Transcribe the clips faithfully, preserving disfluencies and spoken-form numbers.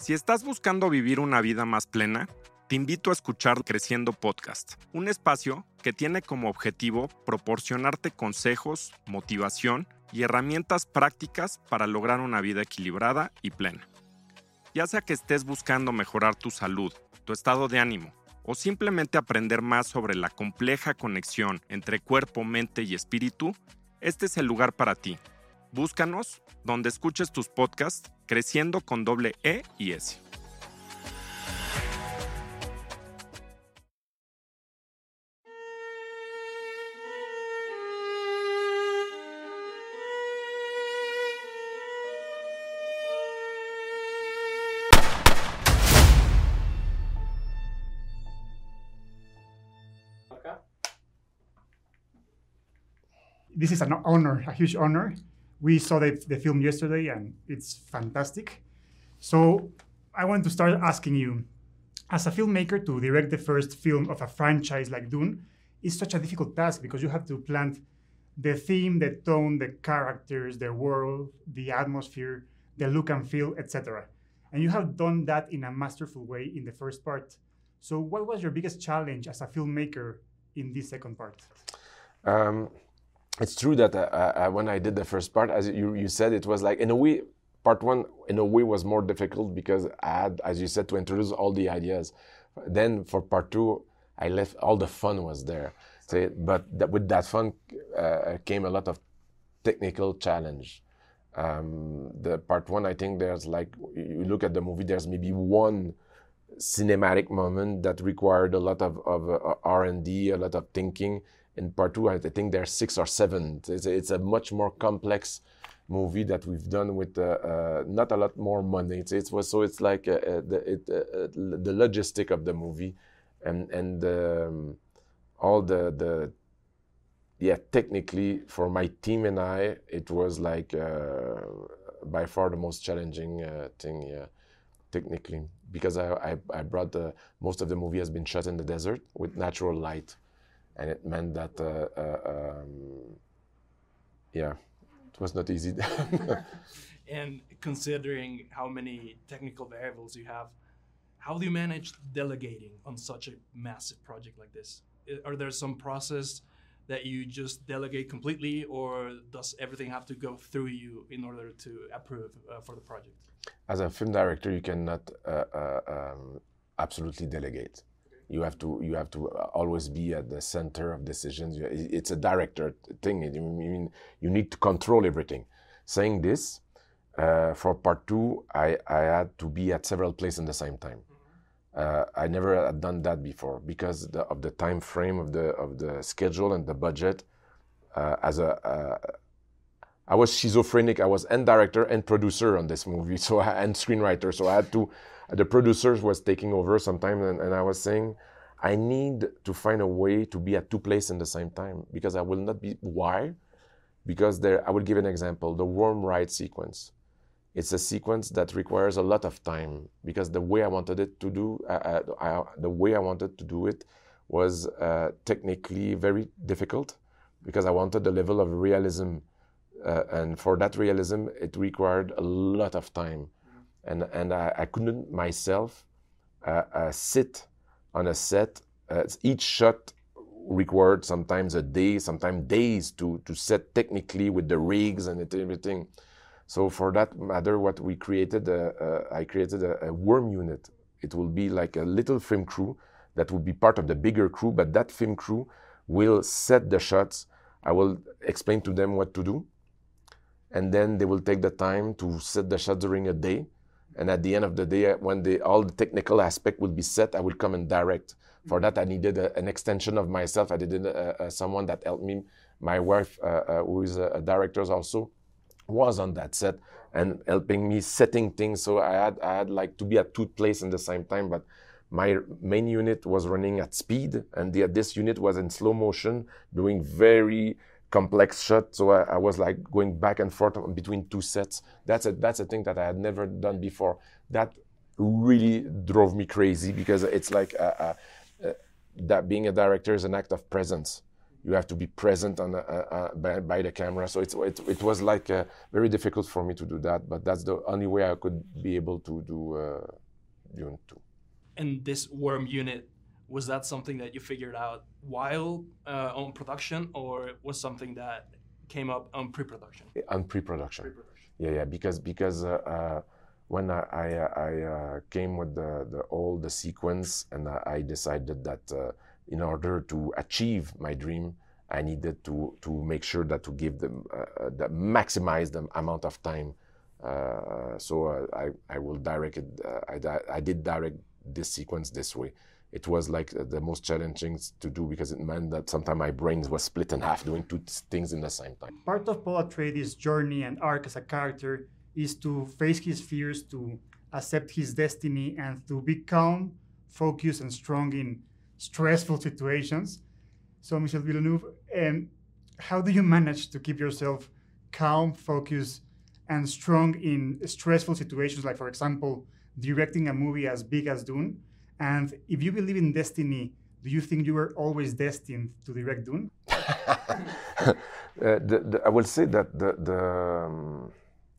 Si estás buscando vivir una vida más plena, te invito a escuchar Creciendo Podcast, un espacio que tiene como objetivo proporcionarte consejos, motivación y herramientas prácticas para lograr una vida equilibrada y plena. Ya sea que estés buscando mejorar tu salud, tu estado de ánimo, o simplemente aprender más sobre la compleja conexión entre cuerpo, mente y espíritu, este es el lugar para ti. Búscanos donde escuches tus podcasts Creciendo con doble E y S. This is an honor, a huge honor. We saw the, the film yesterday and it's fantastic. So I want to start asking you, as a filmmaker, to direct the first film of a franchise like Dune is such a difficult task because you have to plant the theme, the tone, the characters, the world, the atmosphere, the look and feel, et cetera. And you have done that in a masterful way in the first part. So what was your biggest challenge as a filmmaker in this second part? Um, It's true that uh, uh, when I did the first part, as you, you said, it was like, in a way, part one, in a way, was more difficult because I had, as you said, to introduce all the ideas. Then for part two, I left, all the fun was there. So, but that, with that fun uh, came a lot of technical challenge. Um, the part one, I think there's like, you look at the movie, there's maybe one cinematic moment that required a lot of, of uh, R and D, a lot of thinking. In part two, I think there are six or seven. It's a, it's a much more complex movie that we've done with uh, uh, not a lot more money. It's, it was so it's like uh, uh, the it, uh, the logistic of the movie, and and um, all the the yeah technically for my team and I, it was like uh, by far the most challenging uh, thing. Yeah, technically, because I I, I brought the most of the movie has been shot in the desert with natural light. And it meant that, uh, uh, um, yeah, it was not easy. And considering how many technical variables you have, how do you manage delegating on such a massive project like this? Are there some process that you just delegate completely, or does everything have to go through you in order to approve uh, for the project? As a film director, you cannot uh, uh, um, absolutely delegate. You have to you have to always be at the center of decisions. It's a director thing. I mean, you need to control everything. Saying this, uh, for part two, I, I had to be at several places at the same time. Uh, I never had done that before because the, of the time frame of the of the schedule and the budget. Uh, as a uh, I was schizophrenic. I was and director and producer on this movie, so I, and screenwriter. So I had to. The producers was taking over sometime, and, and I was saying, I need to find a way to be at two places in the same time because I will not be. Why? Because there, I will give an example. The worm ride sequence. It's a sequence that requires a lot of time because the way I wanted it to do, uh, I, the way I wanted to do it, was uh, technically very difficult because I wanted the level of realism, uh, and for that realism, it required a lot of time. And and I, I couldn't myself uh, uh, sit on a set. Uh, each shot required sometimes a day, sometimes days to to set technically with the rigs and everything. So for that matter, what we created, uh, uh, I created a, a worm unit. It will be like a little film crew that will be part of the bigger crew, but that film crew will set the shots. I will explain to them what to do, and then they will take the time to set the shots during a day. And at the end of the day, when the, all the technical aspect will be set, I will come and direct. For that, I needed a, an extension of myself. I needed a, a, someone that helped me. My wife, uh, uh, who is a, a director also, was on that set and helping me setting things. So I had I had like to be at two places in the same time. But my main unit was running at speed, and the, this unit was in slow motion, doing very complex shot, so I, I was like going back and forth between two sets. That's a that's a thing that I had never done before. That really drove me crazy because it's like uh, uh, uh, that being a director is an act of presence. you have to be present on the, uh, uh, by, by the camera. So it's, it, it was like uh, very difficult for me to do that, but that's the only way I could be able to do uh, Dune two. And this worm unit, was that something that you figured out while uh, on production, or was something that came up on pre-production? On pre-production. Pre-production. Yeah, yeah, because because uh, uh, when I I, I uh, came with the the all the sequence, and I decided that uh, in order to achieve my dream, I needed to to make sure that to give them uh, the maximize the amount of time. Uh, so uh, I I will direct it. Uh, I I did direct this sequence this way. It was like the most challenging to do because it meant that sometimes my brain was split in half doing two things in the same time. Part of Paul Atreides' journey and arc as a character is to face his fears, to accept his destiny, and to be calm, focused, and strong in stressful situations. So, Michel Villeneuve, um, how do you manage to keep yourself calm, focused, and strong in stressful situations, like, for example, directing a movie as big as Dune? And if you believe in destiny, do you think you were always destined to direct Dune? uh, the, the, I will say that the the, um,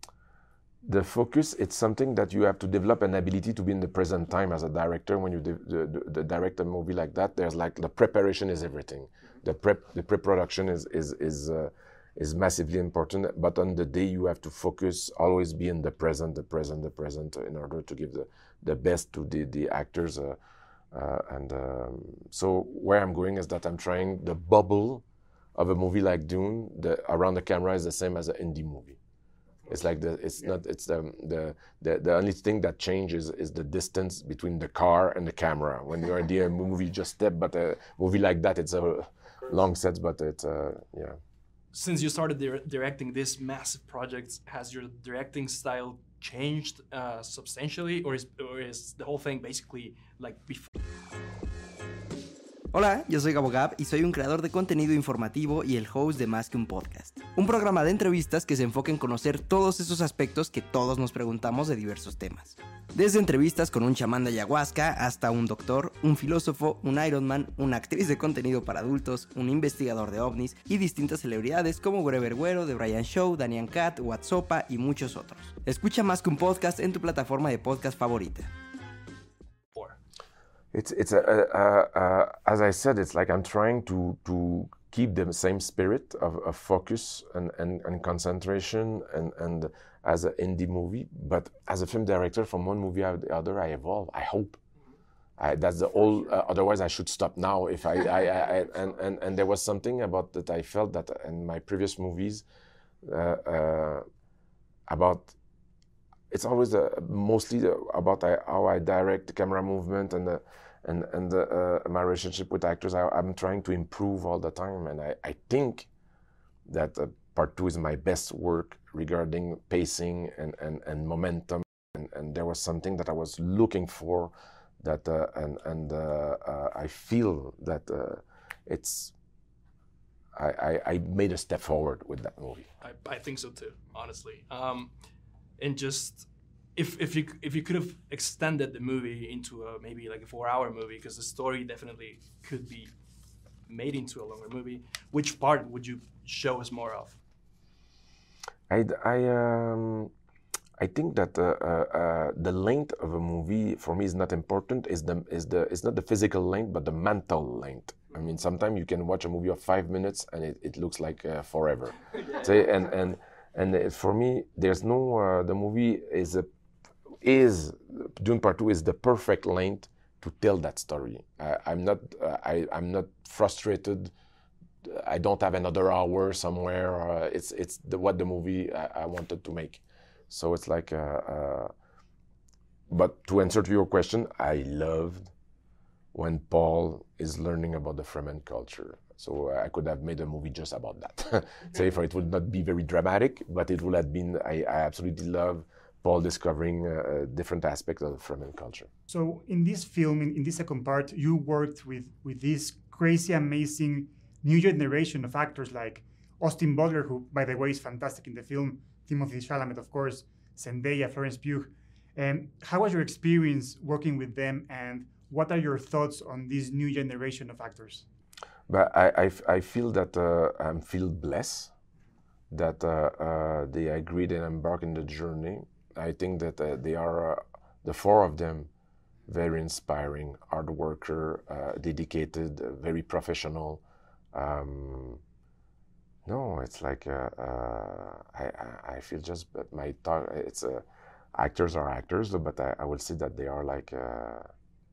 the focus, it's something that you have to develop an ability to be in the present time as a director. When you de- the, the direct a movie like that, there's like the preparation is everything. The prep, the pre-production is is is uh, is massively important. But on the day, you have to focus, always be in the present, the present, the present, in order to give the the best to the the actors. Uh, uh, and um, so where I'm going is that I'm trying the bubble of a movie like Dune. The around the camera is the same as an indie movie. It's like the it's yeah. not it's the, the the the only thing that changes is the distance between the car and the camera. When you're in a movie, you just step. But a movie like that, it's a long set, but it's uh, yeah. Since you started di- directing this massive project, has your directing style changed uh, substantially, or is, or is the whole thing basically like before? Hola, yo soy Gabo Gab y soy un creador de contenido informativo y el host de Más que un Podcast, un programa de entrevistas que se enfoca en conocer todos esos aspectos que todos nos preguntamos de diversos temas. Desde entrevistas con un chamán de ayahuasca hasta un doctor, un filósofo, un Ironman, una actriz de contenido para adultos, un investigador de ovnis y distintas celebridades como Wherever Güero, The Brian Show, Daniel Cat, Whatsopa y muchos otros. Escucha Más que un Podcast en tu plataforma de podcast favorita. It's it's a, a, a, a as I said, it's like I'm trying to to keep the same spirit of, of focus and, and, and concentration and, and as an indie movie, but as a film director, from one movie to the other, I evolve. I hope. I, that's the whole. Uh, otherwise, I should stop now. If I, I, I, I and, and and there was something about that I felt that in my previous movies, uh, uh, about. It's always uh, mostly about uh, how I direct the camera movement and the, and and the, uh, my relationship with actors. I, I'm trying to improve all the time, and I, I think that uh, part two is my best work regarding pacing and, and, and momentum. And, and there was something that I was looking for, that uh, and and uh, uh, I feel that uh, it's. I, I, I made a step forward with that movie. I, I think so too, honestly. Um, And just if if you if you could have extended the movie into a maybe like a four-hour movie, because the story definitely could be made into a longer movie, which part would you show us more of? I I um I think that uh, uh, uh, the length of a movie for me is not important. Is the is the it's not the physical length, but the mental length. I mean, sometimes you can watch a movie of five minutes and it, it looks like uh, forever. So, and and. And for me, there's no. Uh, the movie is a is Dune Part Two is the perfect length to tell that story. Uh, I'm not. Uh, I I'm not frustrated. I don't have another hour somewhere. Uh, it's it's the, what the movie I, I wanted to make. So it's like. Uh, uh, but to answer to your question, I loved when Paul is learning about the Fremen culture. So I could have made a movie just about that. Say, for it would not be very dramatic, but it would have been. I, I absolutely love Paul discovering uh, different aspects of the Fremen culture. So in this film, in, in this second part, you worked with with this crazy, amazing new generation of actors like Austin Butler, who, by the way, is fantastic in the film. Timothée Chalamet, of course, Zendaya, Florence Pugh. Um, how was your experience working with them, and what are your thoughts on this new generation of actors? But I, I, I feel that uh, I feel blessed that uh, uh, they agreed and embarked in the journey. I think that uh, they are, uh, the four of them, very inspiring, hard worker, uh, dedicated, uh, very professional. Um, no, it's like uh, uh, I, I I feel just that my thought. It's uh, actors are actors, but I, I will say that they are like uh,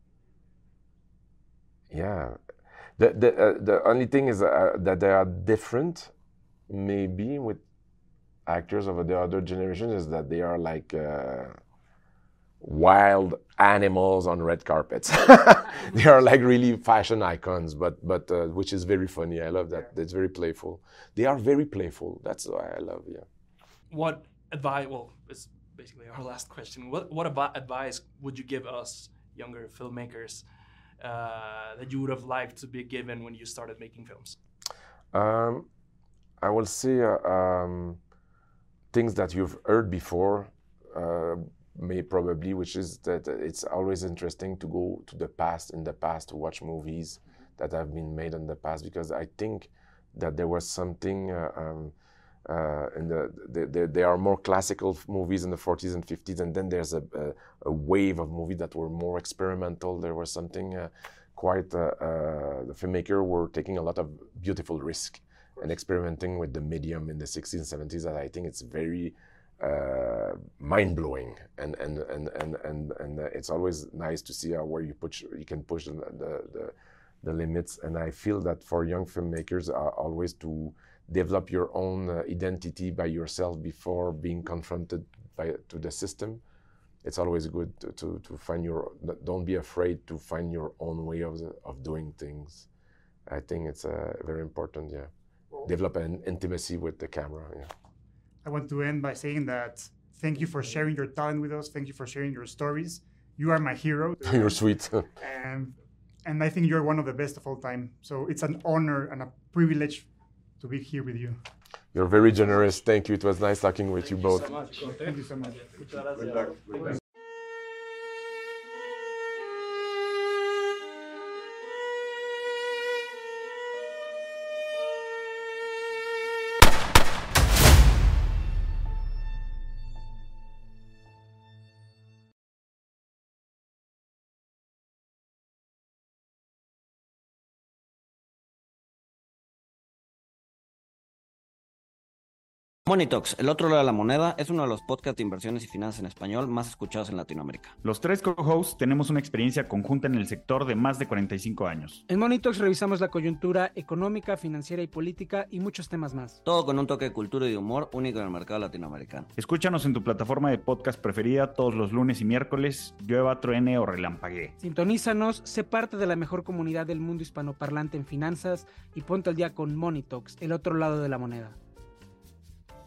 yeah. The the uh, the only thing is uh, that they are different, maybe with actors of the other generation, is that they are like. Uh, wild animals on red carpets. They are like really fashion icons, but but uh, which is very funny. I love that. It's very playful. They are very playful. That's why I love. Yeah. What advice? Well, it's basically our last question. What what about advice would you give us younger filmmakers uh, that you would have liked to be given when you started making films? Um, I will say uh, um, things that you've heard before. Uh, may probably, which is that it's always interesting to go to the past, in the past, to watch movies that have been made in the past, because I think that there was something uh, um, uh, in the, the, the, there are more classical movies in the forties and fifties, and then there's a, a, a wave of movies that were more experimental. There was something uh, quite, uh, uh, the filmmaker were taking a lot of beautiful risk and experimenting with the medium in the sixties and seventies, that I think it's very Uh, mind-blowing, and and and and and, and uh, it's always nice to see uh, where you push you can push the, the the the limits. And I feel that for young filmmakers, uh, always to develop your own uh, identity by yourself before being confronted by to the system. It's always good to, to, to find your, don't be afraid to find your own way of the, of doing things. I think it's uh, very important. Yeah, develop an intimacy with the camera. Yeah. I want to end by saying that thank you for sharing your talent with us. Thank you for sharing your stories. You are my hero. You're sweet. and and I think you're one of the best of all time. So it's an honor and a privilege to be here with you. You're very generous. Thank you. It was nice talking with Thank you you both. so much. Thank you so much. Muchas gracias. Money Talks, el otro lado de la moneda, es uno de los podcasts de inversiones y finanzas en español más escuchados en Latinoamérica. Los tres co-hosts tenemos una experiencia conjunta en el sector de más de cuarenta y cinco años. En Money Talks revisamos la coyuntura económica, financiera y política y muchos temas más. Todo con un toque de cultura y de humor único en el mercado latinoamericano. Escúchanos en tu plataforma de podcast preferida todos los lunes y miércoles, llueva, truene o relampaguee. Sintonízanos, sé parte de la mejor comunidad del mundo hispanoparlante en finanzas y ponte al día con Money Talks, el otro lado de la moneda.